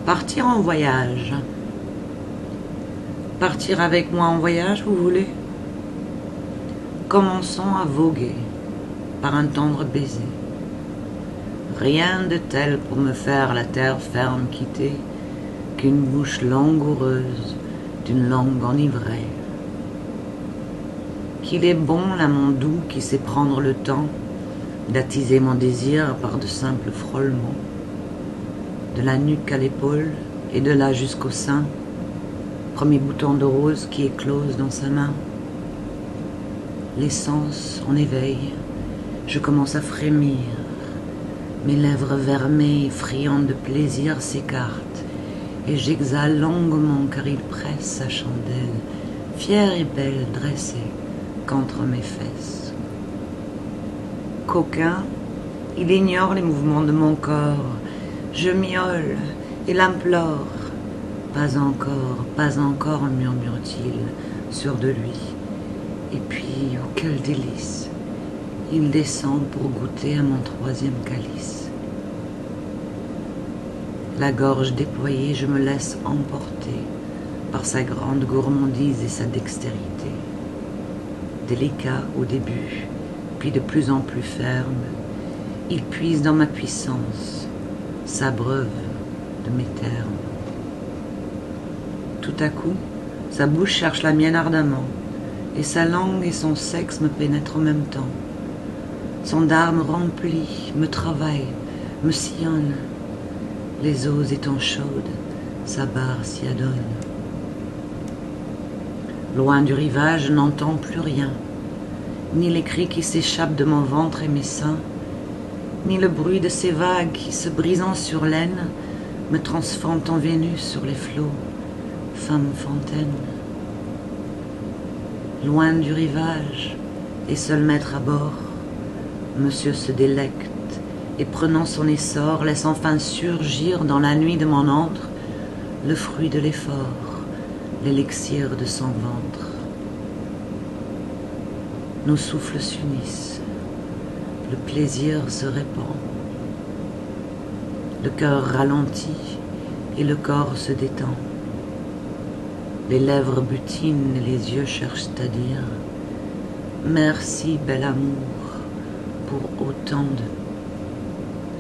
Partir en voyage. Partir avec moi en voyage, vous voulez? Commençons à voguer par un tendre baiser. Rien de tel pour me faire la terre ferme quitter qu'une bouche langoureuse d'une langue enivrée. Qu'il est bon l'amant doux qui sait prendre le temps d'attiser mon désir par de simples frôlements, de la nuque à l'épaule et de là jusqu'au sein, premier bouton de rose qui éclose dans sa main. Les sens en éveil, je commence à frémir, mes lèvres vermées et friandes de plaisir s'écartent, et j'exhale longuement car il presse sa chandelle, fière et belle dressée qu'entre mes fesses. Coquin, il ignore les mouvements de mon corps, je miaule et l'implore. Pas encore, murmure-t-il, sûr de lui. Et puis, oh quel délice, il descend pour goûter à mon troisième calice. La gorge déployée, je me laisse emporter par sa grande gourmandise et sa dextérité. Délicat au début, puis de plus en plus ferme, il puise dans ma puissance, s'abreuve de mes termes. Tout à coup, sa bouche cherche la mienne ardemment, et sa langue et son sexe me pénètrent en même temps. Son dard me remplit, me travaille, me sillonne. Les eaux étant chaudes, sa barre s'y adonne. Loin du rivage, je n'entends plus rien, ni les cris qui s'échappent de mon ventre et mes seins, ni le bruit de ces vagues qui, se brisant sur l'aine, me transforment en Vénus sur les flots, femme fontaine. Loin du rivage, et seul maître à bord, monsieur se délecte, et prenant son essor, laisse enfin surgir dans la nuit de mon antre le fruit de l'effort, l'élixir de son ventre. Nos souffles s'unissent, le plaisir se répand, le cœur ralentit et le corps se détend. Les lèvres butinent et les yeux cherchent à dire « Merci, bel amour, pour autant de sourires. »